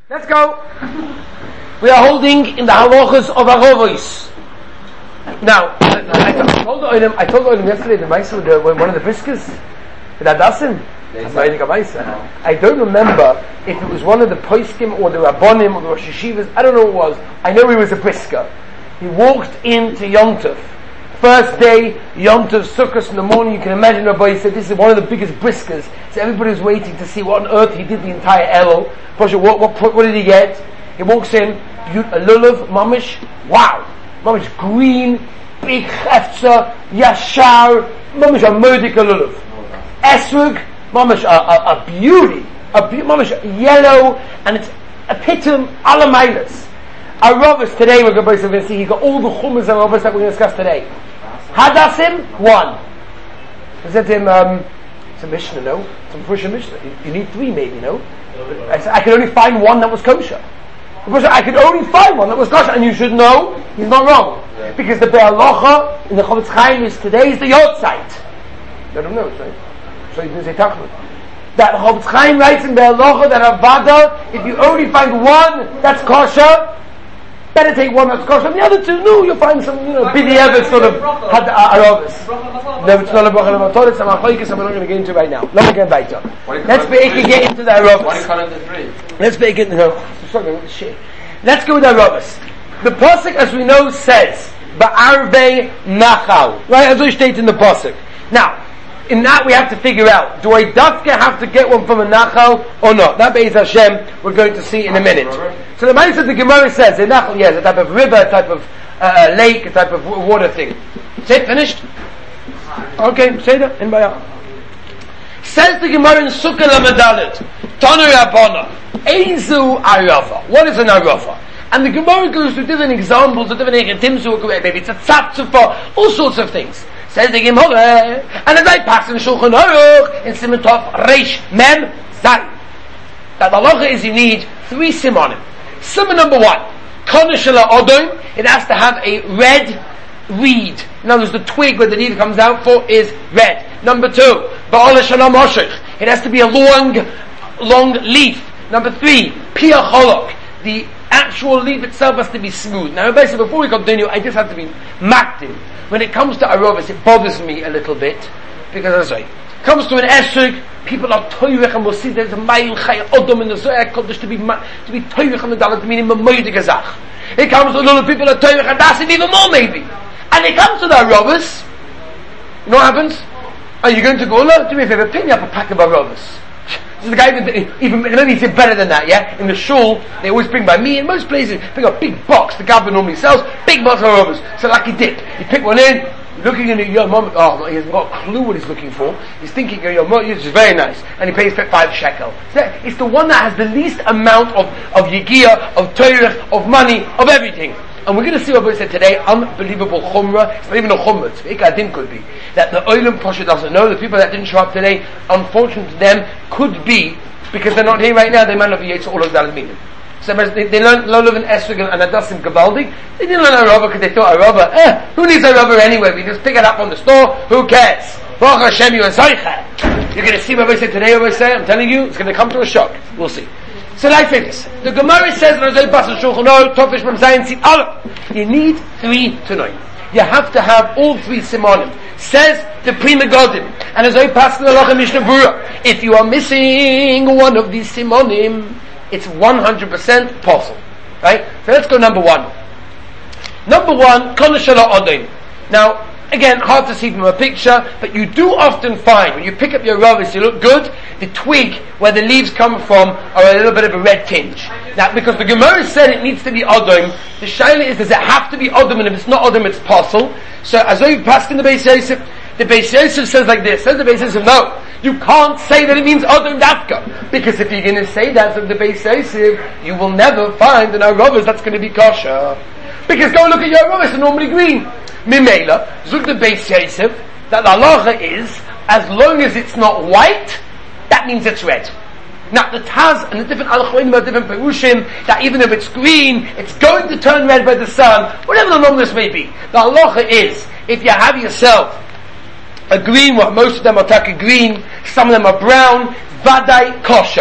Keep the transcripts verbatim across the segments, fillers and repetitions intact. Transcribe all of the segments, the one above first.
Let's go. We are holding in the halachas of Arovos. Now, I, I told the Olim, I told the Olim yesterday the Maisa with the, one of the briskers with Adassim. I don't remember if it was one of the Poskim or the Rabbonim or the Rosh Yeshivas. I don't know what it was. I know he was a brisker. He walked into Yom Tov. First day, Yom Tov, Sukkot in the morning. You can imagine Rabbi said this is one of the biggest briskers. So everybody was waiting to see what on earth he did the entire Elul. What, what, what did he get? He walks in, a lulav, mamish, wow, mamish green, big chefza, yashar, mamish a murdik lulav. Esrog, mamish a, a, a beauty, a be- mamish yellow, and it's a pitum alamailas. Arovos today we're going to see, he got all the chumras and arovos that we're going to discuss today. Hadassim, one. I said to him, um, it's a Mishnah, no? It's a Mephushim Mishnah. You, you need three maybe, no? I said, I could only find one that was kosher. I could only find one that was kosher, and you should know, he's not wrong. Yeah. Because the Be'alocha in the Chofetz Chaim is today is the Yotzeit. I don't know, right? So you didn't say Tachman. That Chofetz Chaim writes in Be'alocha that Avada, if you only find one that's kosher, better take one that's kosher, and the other two, no, you'll find some, you know, bidi ever sort of had arovas. No, it's not a bracha l'matot, it's a machlokes, I'm not going to get into right now. Let me get back. Let's be able to get into the arovas. Let's be able to, no, shit. Let's go with the arovas. The pasuk, as we know, says, Ba'arvei nachal. Right, as we state in the pasuk. Now, in that we have to figure out, do I dafka have to get one from a nachal or not? That Be'ez Hashem, we're going to see in a minute. So the man says, the Gemara says, a nachal, yes, a type of river, a type of uh, lake, a type of water thing. Say it, finished? Okay, say that, in Bayah. Says the Gemara in Sukkah Lamadalit, Tanu Rabbana, Eizu Arava. What is an Arava? And the Gemara goes to different examples, of different egetimsu, maybe it's a tzapzufa, all sorts of things. Says the Gemara, and as I pass in Shulchan Aruch, in Siman Tov Reish Mem Zayin, that the halacha is you need three simonim. Simon number one, Konashela Odom, it has to have a red reed. In other words, the twig where the reed comes out for is red. Number two, Ba'ala Shalom Oshech, it has to be a long, long leaf. Number three, Pia Cholok, the actual leaf itself has to be smooth. Now, basically, before we continue, I just have to be makdim. When it comes to arovas, it bothers me a little bit, because as I say, it comes to an esrog, people are toivech, and we'll see there's a mayil chay odom in the Zohar Kodesh to be to be toivech on the dalat, meaning memoyde gezach. It comes to a lot of people are toivech, and that's it even more maybe. And it comes to the arovas, you know what happens? Are you going to go, do me a favor, pick me up a pack of arovas. So the guy, even maybe he's better than that, yeah? In the shul, they always bring by me, in most places, bring a big box, the Gabba normally sells, big box of arovas. So like he did, you pick one in, looking in your mom, oh, he hasn't got a clue what he's looking for. He's thinking, your mom, which is very nice, and he pays five shekel. So it's the one that has the least amount of, of yigia, of toirich, of money, of everything. And we're going to see what we said today, unbelievable chumrah. It's not even a chumrah, it's ikadin could be. That the Olam Pasha doesn't know, the people that didn't show up today, unfortunate to them, could be, because they're not here right now, they might not be Yitzhak all of that meaning. So they, they learned Lolav and Esrog and Adassim Gabaldik. They didn't learn Arava because they thought Arava, eh, who needs Arava anyway? We just pick it up on the store, who cares? Baruch Hashem, you and Zaycha. You're going to see what we said today, what we say, I'm telling you, it's going to come to a shock. We'll see. So like this, the Gemara says in Azay Bas Shulchan Aruch, Tofish Mem Zayin Tzit Aleph, you need three tonight. You have to have all three simonim. Says the Pri Megadim, and Azay Pas in the Halacha Mishnah Berurah, if you are missing one of these simonim, it's one hundred percent possible. Right? So let's go number one. Number one, Konashela Odin. Now, again, hard to see from a picture, but you do often find, when you pick up your arovas, you look good, the twig where the leaves come from are a little bit of a red tinge. Now, because the Gemara said it needs to be Odom, the shaila is, does it have to be Odom, and if it's not Odom, it's possible. So, as we've passed in the Beis Yosef, the Beis Yosef says like this, says the Beis Yosef, no, you can't say that it means Odom Dafka, because if you're going to say that from the Beis Yosef, you will never find an arovas that's going to be kosher. Because go look at your arovas, they're normally green. Mimela, Zug the Beis Yosef, that the halacha is, as long as it's not white, that means it's red. Now the Taz and the different halachim are different perushim, that even if it's green, it's going to turn red by the sun, whatever the numbers may be. The halacha is, if you have yourself a green one, most of them are taka green, some of them are brown, vadai kosher.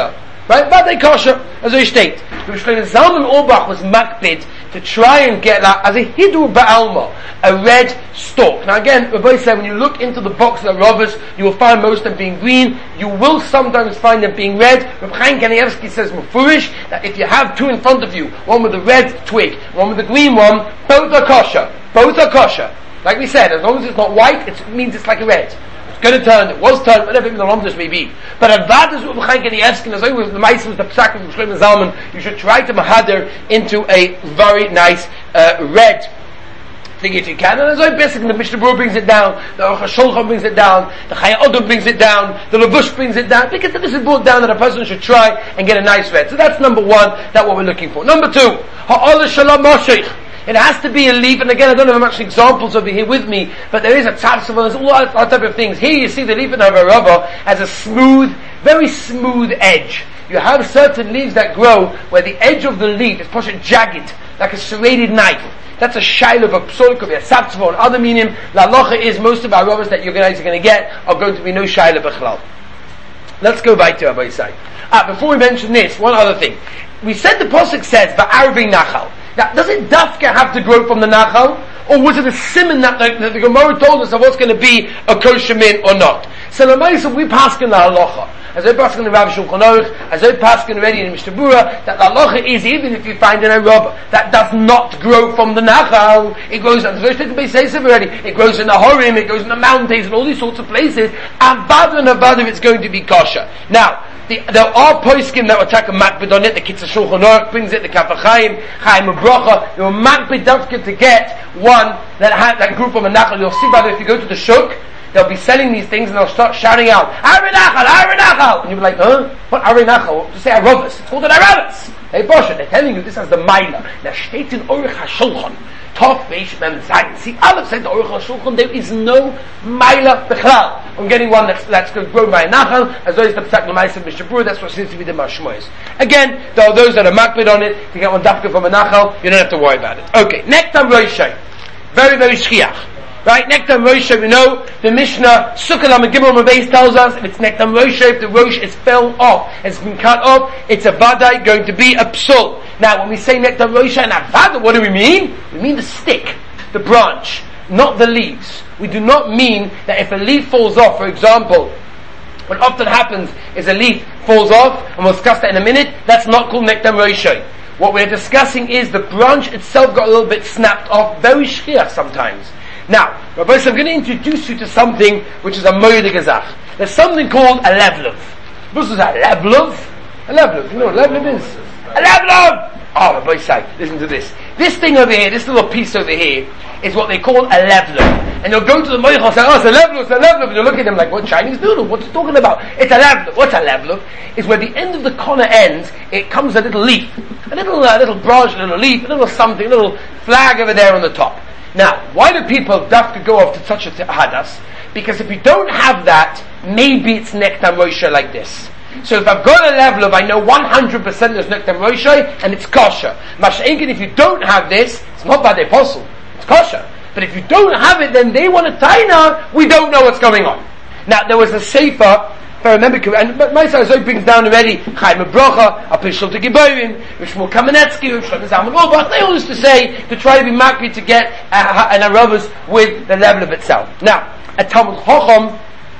Right? Vadai kosher, as I state. The Shlomo Zalman Auerbach was makbid to try and get like, as a hidur ba'alma, a red stalk. Now again, Rabbi said, when you look into the box of the rovers, you will find most of them being green. You will sometimes find them being red. Rabbi Chaim Kanievsky says mufurish that if you have two in front of you, one with the red twig, one with the green one, both are kosher. Both are kosher. Like we said, as long as it's not white, it means it's like a red. Going to turn, it was turned, whatever even the lomdus may be. But Avad is Rabbi Chaim Kanievsky, as always, the Ma'aser was the psak of Shlomo Zalman. You should try to mahader into a very nice uh, red thing if you can. And as I basically, the Mishnah Berurah brings it down, the Aruch HaShulchan brings it down, the Chayei Adam brings it down, the Levush brings it down. Because this is brought down that a person should try and get a nice red. So that's number one, that's what we're looking for. Number two, Ha'olah Shalom Mosheich. It has to be a leaf, and again, I don't have much examples over here with me, but there is a tzavsav, there's all that type of things. Here you see the leaf in Havarava has a smooth, very smooth edge. You have certain leaves that grow where the edge of the leaf is pushed jagged, like a serrated knife. That's a shail of a psol, could be a tzavsav, and other meaning, la locha is most of our rubbers that you're going to get are going to be no shail of b'chlal. Let's go back to Rabbi Yisai. Ah, before we mention this, one other thing. We said the pasuk says, va'arvei nachal. Now, does it dafka have to grow from the nachal? Or was it a simon that the, the, the Gemara told us of what's going to be a kosher min or not? So the Ma'aser, we paskin the halacha. As I paskin the Rav Shulchan Aruch, as I paskin already in Mishnah Berurah, that the halacha is even if you find in a rubber that does not grow from the nachal, it grows, as I said already, it grows in the horim, it grows in the mountains, and all these sorts of places, and bad and bad if it's going to be kosher. Now, The, there are poskim that will take a makbid on it. The Kitzur Shulchan Aruch brings it. The Kaf HaChaim, Chaim Bracha. There were makbid dafka to get one that had that group from a nachal. You'll see, brother, if you go to the shuk, they'll be selling these things and they'll start shouting out, Ari Nachal, Ari Nachal! And you'll be like, huh? What Ari Nachal? Just say Aravas. It's called an Aravas. Hey, Bosha, they're telling you this has the Maila. Now, steht in Aruch HaShulchan. Tov Beish Mem Zayin. See, Aleph said the Aruch HaShulchan, there is no Maila Bechlal. I'm getting one that's, that's going to grow by a Nachal, as though it's the Psak L'Mais of Mishnah Berurah, that's what seems to be the Mashmois. Again, there are those that are makbid on it, to get one dafka from a Nachal, you don't have to worry about it. Okay, next time Roshai. Very, very shchiach. Right, Nektam Rosh, we know the Mishnah Sukkah Lamed Gimel Mabeis tells us if it's Nektam Rosh, if the Rosh is fell off, it's been cut off, it's a Vadai going to be a Psul. Now, when we say Nektam Rosh and Avada, what do we mean? We mean the stick, the branch, not the leaves. We do not mean that if a leaf falls off, for example, what often happens is a leaf falls off, and we'll discuss that in a minute, that's not called Nektam Rosh. What we're discussing is the branch itself got a little bit snapped off, very shchiach sometimes. Now, Rabbi, I'm going to introduce you to something which is a moedige gazach. There's something called a levlov. This is a levlov. A levlov. You know what a levlov is? A levlov! Oh, Rabbi, say, listen to this. This thing over here, this little piece over here, is what they call a levlov. And you'll go to the moich and say, oh, it's a levlov, it's a levlov. And you'll look at them like, what Chinese noodle? What's he talking about? It's a levlov. What's a levlov? It's where the end of the corner ends, it comes a little leaf. A little, uh, little branch, a little leaf, a little something, a little flag over there on the top. Now, why do people have to go off to such a hadas? Because if you don't have that, maybe it's Nektam Rosh like this. So if I've got a level of, I know one hundred percent there's Nektam Rosh, and it's kosher. Masha'inkin, if you don't have this, it's not by the apostle, it's kosher. But if you don't have it, then they want to taina, we don't know what's going on. Now, there was a sefer, if I remember correctly, and my side brings down already, Chaim Bracha, Apishal to Giborim, Rishmul Kamenetsky, Rishmul Zalman Auerbach, they all used to say, to try to be makbid to get uh, an Aravas with the level of itself. Now, a Talmud Chacham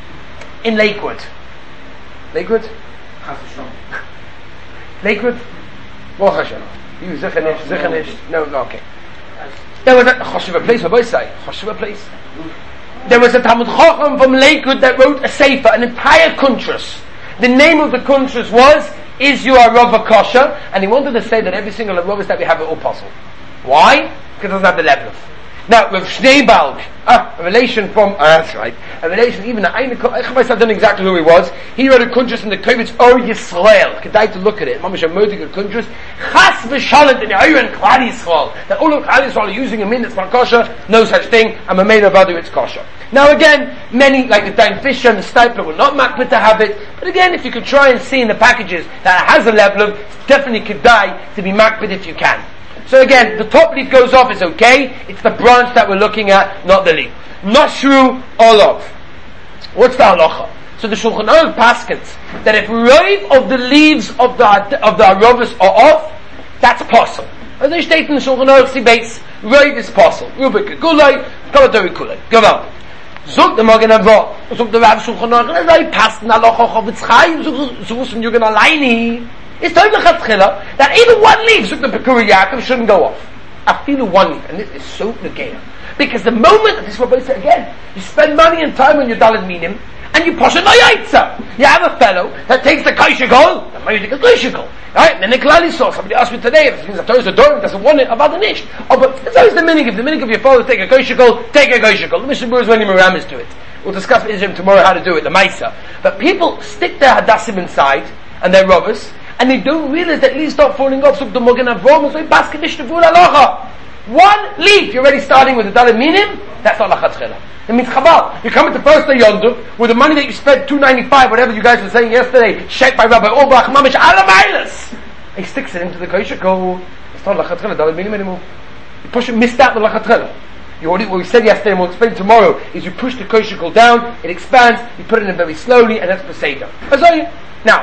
in Lakewood. Lakewood? Lakewood? Baruch Hashem. You, Zechanish, Zechanish, no, no, okay. There was a, Choshev place, what do I say? Choshev place. There was a Talmud Chacham from Lakewood that wrote a sefer, an entire kuntras. The name of the kuntras was, Is You a Rava Kosher? And he wanted to say that every single Ravas that we have are all possible. Why? Because it doesn't have the level. Now, with Schneebalg, ah, a relation from, ah, that's right, a relation, even a Eine, I don't know exactly who he was, he wrote a kuntras in the Kovitz Or Yisrael. Could like to look at it. Mamash a modig of kuntras. Chas v'shalet in Yehuyen Klal Yisrael. That all of Klal Yisrael are using a min that's not kosher, no such thing, and a maid of Adu it's kosher. Now again, many, like the Dain Fisher and the Stipler, will not makbid to have it, but again, if you could try and see in the packages that it has a level of, it's definitely could die to be makbid if you can. So again, the top leaf goes off, it's okay, it's the branch that we're looking at, not the leaf. Nashru Olav. What's the halacha? So the Shulchan Aruch paskins that if roiv of the leaves of the of the arovas are off, that's possible. As they state in the Shulchan Aruch base, roiv is possible. Rubik gulay, kaladori kulay. Gaval. Zog the Magen Avraham, zog the Rav Shulchan Aruch, and I passed na loch Chofetz Chaim, zog zog from Yugen Alayni. It's time lechatchila that even one leaf, zog the Pekuri Yaakov, shouldn't go off. I feel one leaf, and this is so negaya. Because the moment that this Rabbi said again, you spend money and time on your Daled Minim, and you push a noyaitza. You have a fellow that takes the kosher gold, the money takes a kosher gold. Right? And then the Klali saw, somebody asked me today, if it means that Torah is a door, doesn't want it, about the nish. Oh, but it's always the minig. If the minig of your father take a kosher gold, take a kosher gold. The Mishnah Berurah is when you meramis to it. We'll discuss with Israel tomorrow how to do it, the Maisa. But people stick their hadassim inside, and their robbers, and they don't realize that leaves start falling off, so the Magen Avraham, so basket mishnah v'ul aloha. One leaf, you're already starting with the Daled Minim, that's not lachatchila. It means chabal. You come at the first day yondu with the money that you spent two ninety-five, whatever you guys were saying yesterday, shaped by Rabbi Orbach, mamish alamailas. He sticks it into the kosher gold. It's not lachatchila, Daled Minim anymore. You push it, missed out the lachatchila. You already, what we said yesterday and we'll explain tomorrow is you push the kosher gold down, it expands, you put it in very slowly, and that's Peseda. Now,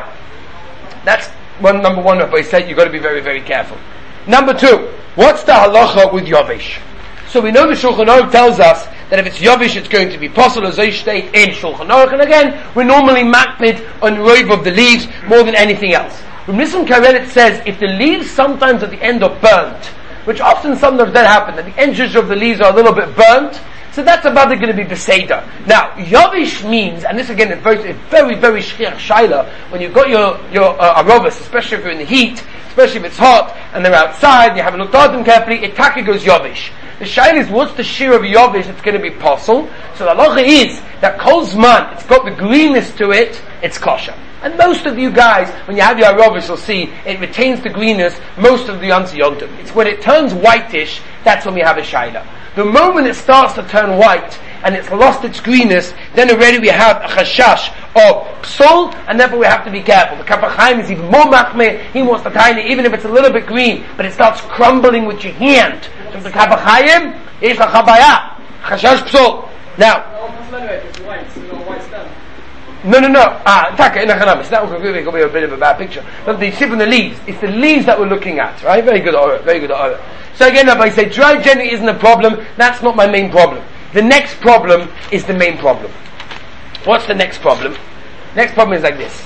that's one number one Rabbi said, you've got to be very, very careful. Number two, what's the halacha with Yovish? So we know the Shulchan Aruch tells us that if it's Yovish, it's going to be possible, as they state in Shulchan Aruch. And again, we're normally makpid on roiv of the leaves more than anything else. From Nissim Karenet says, if the leaves sometimes at the end are burnt, which often sometimes that happen, that the edges of the leaves are a little bit burnt, so that's about going to be Beseda. Now, Yovish means, and this again is very, very, very shchir shaila, when you've got your, your uh, arovas, especially if you're in the heat, especially if it's hot, and they're outside, and you haven't looked at them carefully, it taka goes Yovish. The shaila is, what's the shear of Yovish that's going to be possible? So the halacha is, that kol zman, it's got the greenness to it, it's kosher. And most of you guys, when you have your arovas, you'll see, it retains the greenness most of the Yansi Yontum. It's when it turns whitish, that's when we have a shaila. The moment it starts to turn white and it's lost its greenness, then already we have a chashash of psul, and therefore we have to be careful. The Kaf HaChaim is even more machmir. He wants to tiny, even if it's a little bit green, but it starts crumbling with your hand. So the Kaf HaChaim is a chabaya, chashash psul. Now, no, no, no. Ah, taka in Hachanamis. That will be a bit of a bad picture. But the ship and the leaves. It's the leaves that we're looking at, right? Very good order. Very good order. So again, if I say dry generally isn't a problem, that's not my main problem. The next problem is the main problem. What's the next problem? Next problem is like this.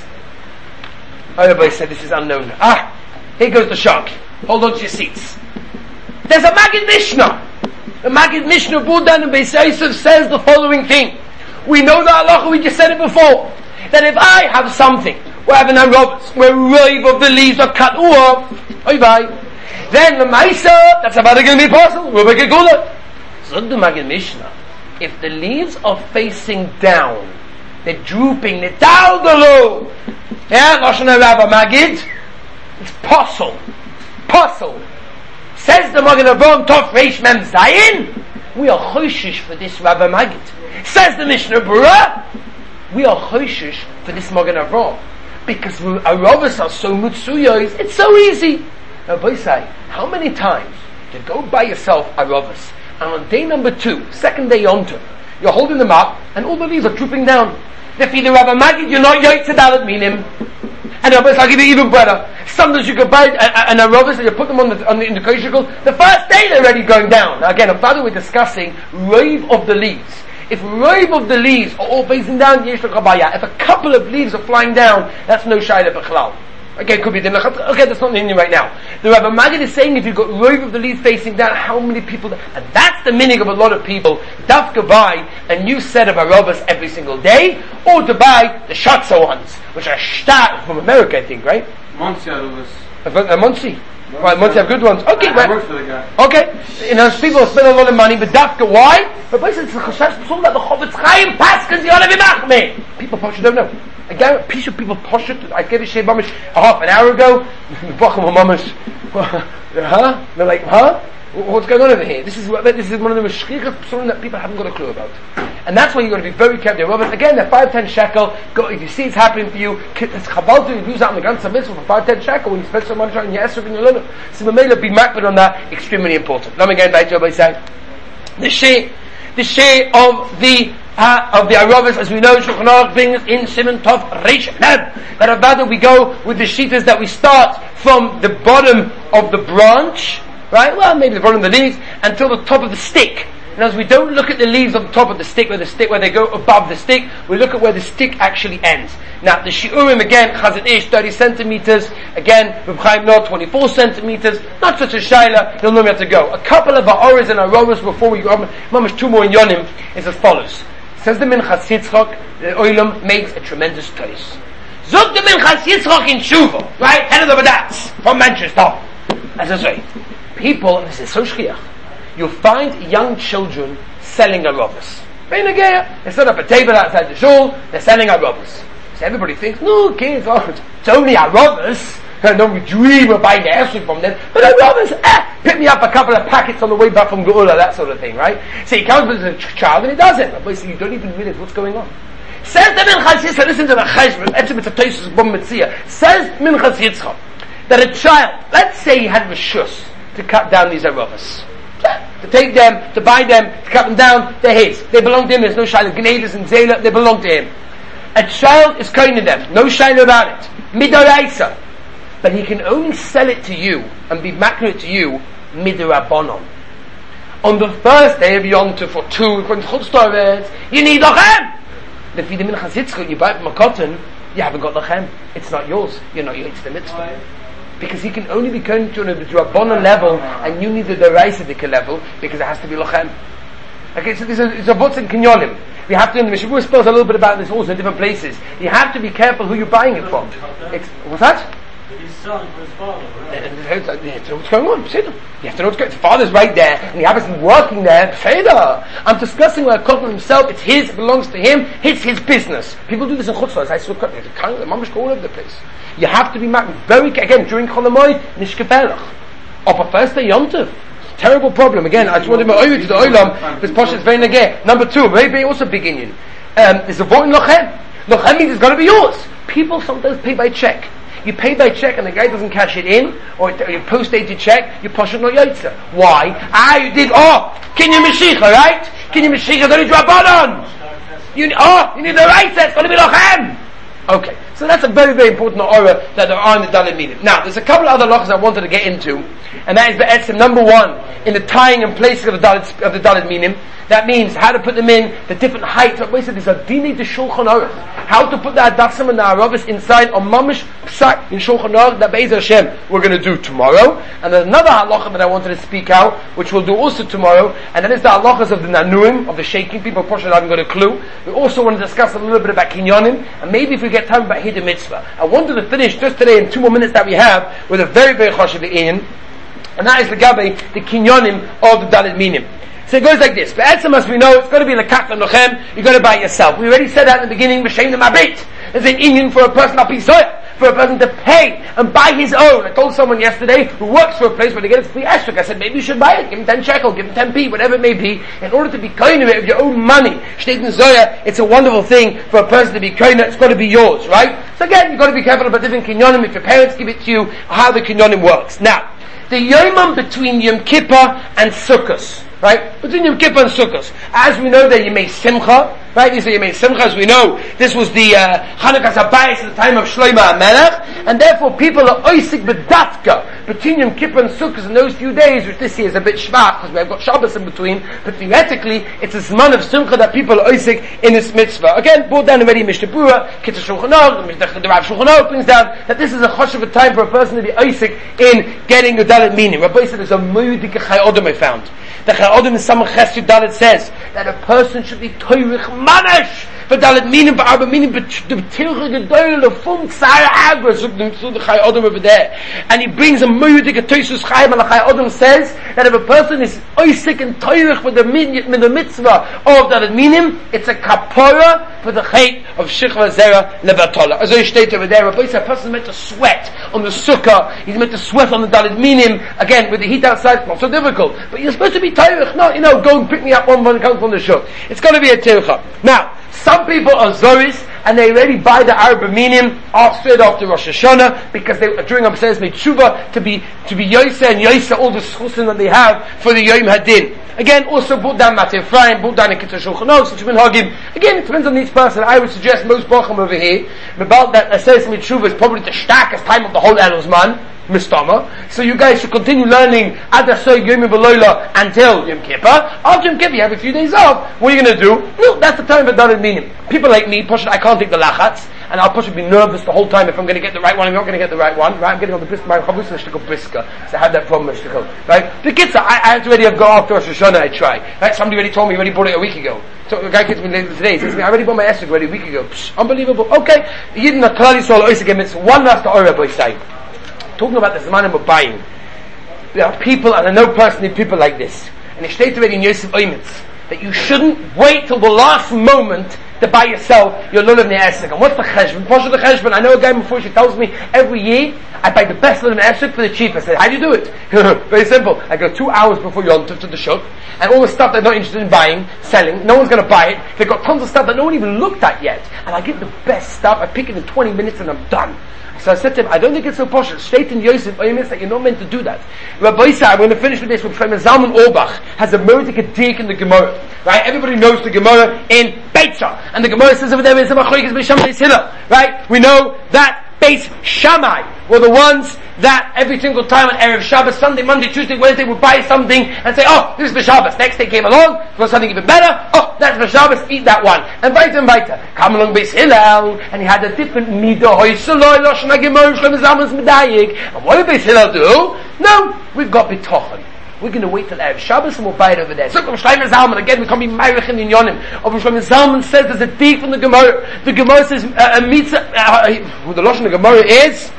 Everybody said this is unknown. Ah, here goes the shark. Hold on to your seats. There's a Maggid Mishnah. The Maggid Mishnah Buddha and Beis Yosef says the following thing. We know the halacha, we just said it before, that if I have something, where I have an arovas, where roiv of the leaves are cut off, oy vay, then the Maisa, that's about going to be possible, we'll make a gula. So the Maggid Mishnah, if the leaves are facing down, they're drooping, they're down the low, yeah, Lashon HaRabba Maggid, it's possible, possible. Says the Magen Avraham Tov Reish Mem Zayin, we are choshish for this Rabbi Maggid. Says the Mishnah Berurah, we are choshish for this Magen Avraham because arovas are so mutsuyos, it's so easy. Now, boy say, how many times to go buy yourself arovas, and on day number two, second day onto, you're holding them up, and all the leaves are drooping down. If you're the Rabbi Maggid, you're not yoyt to Daled Minim. And I'll give you even better. Sometimes you could buy an arovas and you put them on the, on the, in the kosher gold. The first day they're already going down. Now again, by the way, we're discussing roiv of the leaves. If roiv of the leaves are all facing down, yesh l'chabaya. If a couple of leaves are flying down, that's no shayla b'chalal. Okay, it could be the okay, that's not in here right now. The Rabbi Maggid is saying if you've got roiv of the leaves facing down, how many people, and that's the meaning of a lot of people, dafka buy a new set of arovas every single day, or to buy the Shatza ones, which are shtat from America, I think, right? Muncie arovas. A Muncie? Right, Muncie have good ones. Okay, I work for the guy. Okay, you know, people spend a lot of money, but dafka, why? But basically, it's the chashash psul that the Chofetz Chaim paskins you ought to be machmir. People Pasha don't know. Again, a piece of people Pasha, I gave a shei mamish a half an hour ago. Huh? They're like, huh? What's going on over here? This is this is one of the meshchichas psulim that people haven't got a clue about. And that's why you've got to be very careful. Robert, again, they're five, ten shekel. Go, if you see it's happening for you, it's chabal to use out in the ganze mitzvah for five, ten shekel when you spend so much on your esrog and your lino. So the mele be makbid on that, extremely important. Let me get back to what I say. The share, the share of the uh, of the Aravos, as we know, Shulchan Aruch brings in Siman Tov Reish Mem. That rather we go with the Shitas that we start from the bottom of the branch, right? Well, maybe the bottom of the leaves, until the top of the stick. And as we don't look at the leaves on the top of the stick, where the stick, where they go above the stick, we look at where the stick actually ends. Now, the Shiurim, again, Chazon Ish, thirty centimeters, again, Reb Chaim Nor, twenty-four centimeters, not such a shaila, you'll know where to go. A couple of Ha'oras and Arovas before we go, Mamash two more in Yonim, is as follows. Says the Minchas Yitzchak, the Oilam makes a tremendous choice. Zog the Minchas Yitzchak in Shuva, right? Head of the Badatz, from Manchester. As I say, people, this is so shchiach, you'll find young children selling Arovas. They set up a table outside the shul, they're selling Arovas. So everybody thinks, no kids, oh, it's only Arovas. I don't dream of buying the esrog from them, but Arovas, eh, pick me up a couple of packets on the way back from Geula, that sort of thing, right? So he comes with a child and he does it. But basically you don't even realize what's going on. Says the Minchas Yitzchak, listen to the Cheshbon, it's a Tosus Bom Metzia. Says Minchas Yitzchak, that a child, let's say he had Rishus to cut down these Arovas. To take them, to buy them, to cut them down, they're his. They belong to him, there's no shayla. Gneidas and Zela, they belong to him. A child is kind to them, no shayla about it. Midoraisa. But he can only sell it to you and be makna to you midorabonon. On the first day of Yom Tov for two, according to Chutztorah, you need lachem. If you didn't have Chazitzchut, you buy it from a cotton, you haven't got lachem. It's not yours. You're not yours, it's the mitzvah. Because he can only be going to a Rabbanon level, and you need the Deraisa level, because it has to be lachem. Okay, so this is, it's a Vutz and Kinyonim. We have to, and the Mishabur spells a little bit about this also in different places. You have to be careful who you're buying it from. It's, what's that? He's selling for his father, right? And you have to know what's going on. You have to know what's going on. The father's right there, and he happens to be working there. I'm discussing where a cotton himself, it's his, it belongs to him, it's his business. People do this in Chutzpah. I saw the mamash go all over the place. You have to be very, again, during Cholamoid, Nishkepelach. Up a first day Yom Tov. Terrible problem. Again, I just wanted my oil to the oilam, because Posh is very negay. Number two, maybe also big Indian. Um, there's a vote in Lochem. Lochem means it's got to be yours. People sometimes pay by check. You pay by check and the guy doesn't cash it in, or you post-dated check, you push it no yaitza. Why? Ah, you did, oh, Kinyan Mashiach, right? Kinyan Mashiach, don't need to Rabbanon. You, oh, you need the right set, it's going to be Lochem. Okay, so that's a very, very important aura that there are in the Dalit Minim. Now, there's a couple of other lochas I wanted to get into, and that is Be'etzim, number one, in the tying and placing of the Dalit, of the Dalit Minim. That means how to put them in, the different heights. Wait, so there's a dini de Shulchan Aruch. How to put the Adasim and the Aravos inside on Mamish Psak in Shulchan Aruch, that Be'ez Hashem we're going to do tomorrow. And there's another halacha that I wanted to speak out, which we'll do also tomorrow, and that is the halachas of the Nanuim, of the shaking people. Of I haven't got a clue. We also want to discuss a little bit about Kinyonim, and maybe if we get time about Hidden Mitzvah. I wanted to finish just today in two more minutes that we have with a very, very chashuv Ian, and that is the Gabe, the Kinyonim of the Dalit Minim. So it goes like this. Be'etzim, as we know, it's going to be Lekach Lochem, you've got to buy it yourself. We already said that in the beginning, V'shem Mabit. There's an Indian for a person, a pisoya, for a person to pay and buy his own. I told someone yesterday who works for a place where they get it free esrog. I said, maybe you should buy it. Give him ten shekel, give him ten p, whatever it may be, in order to be kind of it with your own money. Shteit in Zoya, it's a wonderful thing for a person to be kind of, it's got to be yours, right? So again, you've got to be careful about different kinyonim. If your parents give it to you, how the kinyonim works. Now, the yomam between Yom Kippur and Sukkot, right? Between Yom Kippur and Sukkot. As we know, that Yemei Simcha, right? These are Yemei Simcha, as we know. This was the uh, Hanukkah Sabayis at the time of Shlomo HaMelech, and therefore people are oisik bedatka between Yom Kippur and Sukkot in those few days, which this year is a bit shvach, because we've got Shabbos in between, but theoretically, it's a zman of Simcha that people are oisik in this mitzvah. Again, brought down already Mishnah Berurah, Kitzur Shulchan Aruch, the Rav Shulchan Aruch brings down that this is a chashuv time for a person to be oisik in getting the Dalit Minim. Rabbi said there's a moedik Chai Odom I found. The Chai Odom in Samach Chesed Dalit says that a person should be toirich manash for Dalit Minim, for Arba Minim, but the Tilche Gedoyle of Fum Tzara Agra, so the Chai Odom over there. And he brings a moedik a Toisus Chaim, and the Chai Odom says that if a person is oisik and toirich for the, the mitzvah of Dalit Minim, it's a kapora for the chait of Shichva Zera Levatola. As I stated over there, Rabbi said a person is meant to sweat on the sukkah, he's meant to sweat on the Dalit Minim, again, with the heat outside, it's not so difficult. But you're supposed to be toirich, not, you know, go and pick me up one when it comes from the shuk. It's got to be a tircha. Now, some people are zoris, and they already buy the Arba Minim off straight after Rosh Hashanah, because they are doing Abseres made tshuva to be, to be Yoseh and Yoseh, all the schusim that they have for the Yom Hadin. Again, also brought down Matei Ephraim, brought down in Kitzur Shulchan Aruch, which have been Hagim. Again, it depends on each person. I would suggest most Bochum over here, about that Abseres made tshuva is probably the starkest time of the whole Elul Zman. Mistama. So you guys should continue learning Adasoy Yom V'Loila until Yom Kippur. After Yom Kippur, you have a few days off. What are you going to do? No, that's the time of Dalet Minim. People like me, push it, I can't take the lachatz, and I'll push it, be nervous the whole time if I'm going to get the right one. I'm not going to get the right one. Right? I'm getting on the briska. My chavus is to go briska. So I have that problem. Right? The kids, I, I have to already go after Rosh Hashanah. I try. Right? Somebody already told me, already bought it a week ago. So a guy came to me later today. He says to me, I already bought my esrog already a week ago. Psh, unbelievable. Okay. Yidin Klal Yisrael Oisek Emitz. One last Torah boy say. Talking about the Zmanim of buying. There are people, and I know personally people like this, and it states already in Yosef Oimitz, that you shouldn't wait till the last moment to buy yourself your lulav ne'esek. And what's the cheshbon? Posha the cheshbon. I know a guy before, she tells me, every year, I buy the best lulav ne'esek for the cheapest. I said, how do you do it? Very simple. I go two hours before Yom Tov to the shop, and all the stuff they're not interested in buying, selling, no one's going to buy it. They've got tons of stuff that no one even looked at yet. And I get the best stuff, I pick it in twenty minutes and I'm done. So I said to him, I don't think it's so posh. Straight in Yosef Oimitz that you're not meant to do that. Rabbi Isa, I'm going to finish with this. With Shlomo Zalman Auerbach has a murdik dik in the Gemara. Right? Everybody knows the Gemara in Beitza. And the Gemara says over there, it's a machlokes Beis Shammai Beis Hillel. Right? We know that Beis Shammai were the ones that every single time on Erev Shabbos, Sunday, Monday, Tuesday, Wednesday would buy something and say, oh, this is the Shabbos. Next day came along, for something even better, oh, that's the Shabbos, eat that one. And weiter and weiter. Come along Beis Hillel, and he had a different midah, hoiseloi, loshon ha'gemor, shlomo zalman's medayik. And what did Beis Hillel do? No, we've got bitochen. We're going to wait till Erev Shabbos and we'll buy it over there. So, Shlomo Zalman, again, we can't be meirich in the Yonim. Or Shlomo Zalman says there's a dig from the Gemara. The Gemara says, uh, a mitzvah, uh, who the Lashon of the Gemara is,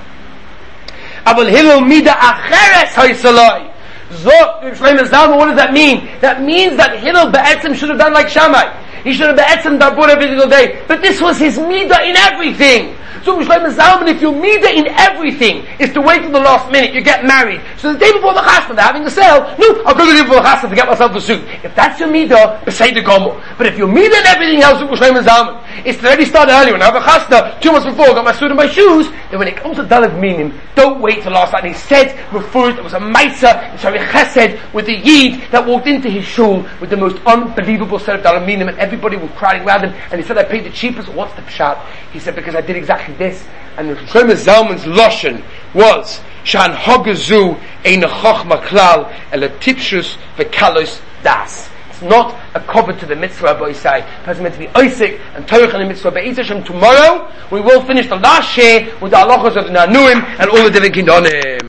Abel Hillel mida acheres hoiseloi. Zok, Shlomo Zalman, what does that mean? That means that Hillel be'etzim should have done like Shammai. He should have be'etzim dabur every single day. But this was his midah in everything. So Shlomo Zalman, if your midah in everything is to wait till the last minute, you get married. So the day before the chasna, they're having a sale. No, I'll go the day before the chasna to get myself a suit. If that's your midah, beside the gomo. But if your midah and everything else with Shlomo Zalman is to already start early, when I have a chasna, two months before, I got my suit and my shoes, then when it comes to Dalet Minim, don't wait till last night. And he said, referred, there was a Maisa, Shari Chesed, with the Yid that walked into his shul with the most unbelievable set of Dalet Minim, and everybody was crowding around him, and he said, I paid the cheapest. What's the pshat? He said, because I did exactly this. And the Shlomo Zalman's lashon was Shan Hagazu Ein Chochma Klal Ela Tipshus V'Kalos Das. It's not a cover to the mitzvah, Rabbi Isai. It's meant to be Isaac and Torah and the mitzvah. Be'ez Hashem, tomorrow we will finish the last share with the halachos of the Nanuim and all the different kindonim.